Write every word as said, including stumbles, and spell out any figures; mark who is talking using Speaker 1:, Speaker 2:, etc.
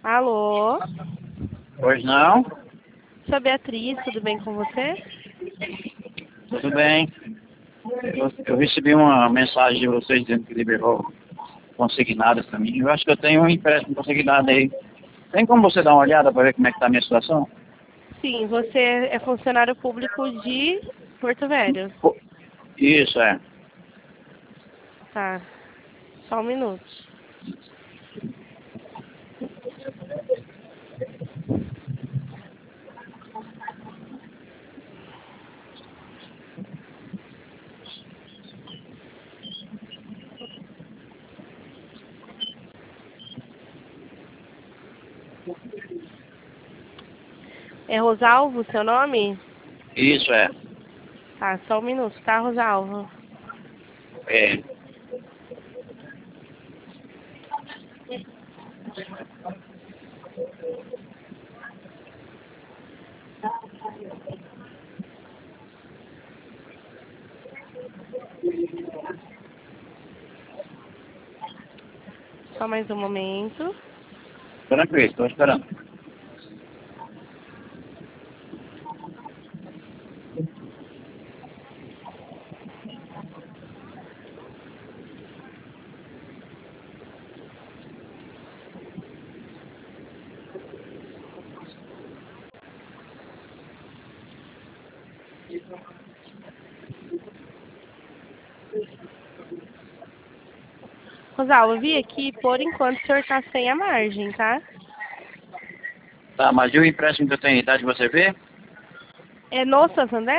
Speaker 1: Alô?
Speaker 2: Pois não?
Speaker 1: Sou Beatriz, tudo bem com você?
Speaker 2: Tudo bem. Eu, eu recebi uma mensagem de vocês dizendo que liberou consignadas para mim. Eu acho que eu tenho um empréstimo consignado aí. Tem como você dar uma olhada para ver como é que está a minha situação?
Speaker 1: Sim, você é funcionário público de Porto Velho.
Speaker 2: Pô, Isso, é.
Speaker 1: Tá. Só um minuto. É Rosalvo seu nome?
Speaker 2: Isso, é.
Speaker 1: Tá, só um minuto, tá, Rosalvo?
Speaker 2: É.
Speaker 1: Só mais um momento.
Speaker 2: Tranquilo, estou esperando.
Speaker 1: Rosalvo, eu vi aqui, por enquanto o senhor tá sem a margem, tá?
Speaker 2: Tá, mas e o empréstimo que eu tenho? Dá de você ver?
Speaker 1: É no Santander?